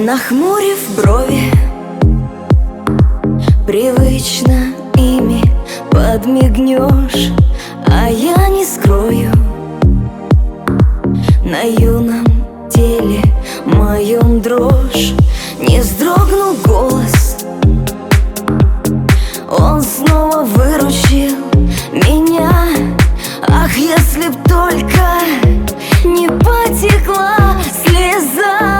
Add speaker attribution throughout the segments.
Speaker 1: Нахмурив брови, привычно ими подмигнешь, а я не скрою, на юном теле моем дрожь. Не вздрогнул голос, он снова выручил меня. Ах, если б только не потекла слеза.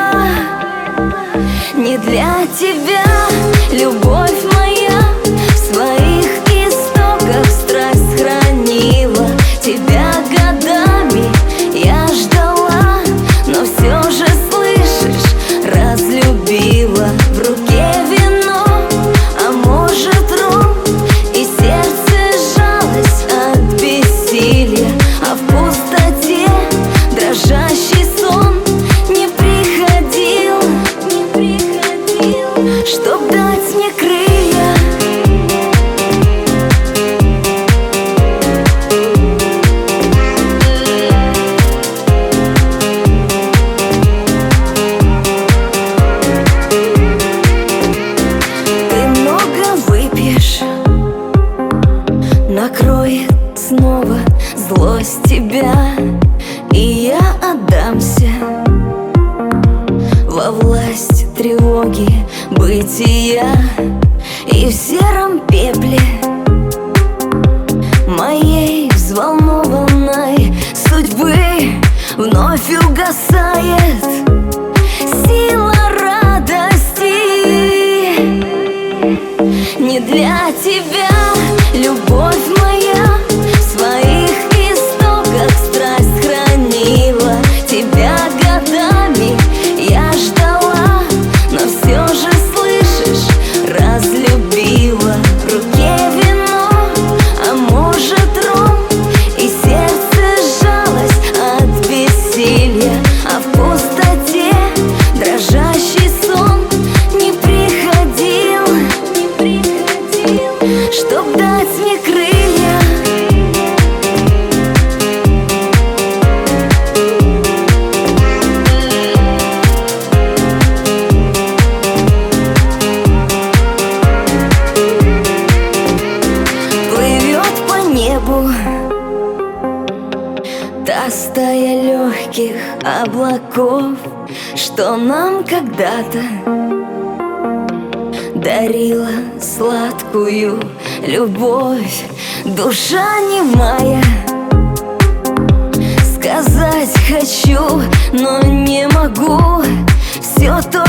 Speaker 1: Не для тебя, любовь моя, в своих истоках страсть хранила. Тебя годами я ждала, но все же, слышишь, разлюбила. В руке вино, а может ром, и сердце сжалось от бессилия. А в пустоте дрожащий сон не приходил, чтоб дать мне крылья. Ты много выпьешь, накроет снова злость тебя, и я отдамся во власть тревоги бытия. И в сером пепле моей взволнованной судьбы вновь угасает сила радости. Не для тебя, любовь моя, в своих истоках страсть хранила. Тебя годами я ждала, но все же, слышишь, разлюбила. В руке вино, а может ром, и сердце сжалось от бессилия. А в пустоте дрожащий сон не приходил, чтоб дать мне крылья. Плывет по небу та стая легких облаков, что нам когда-то дарила сладкую любовь. Душа немая, сказать хочу, но не могу. Все то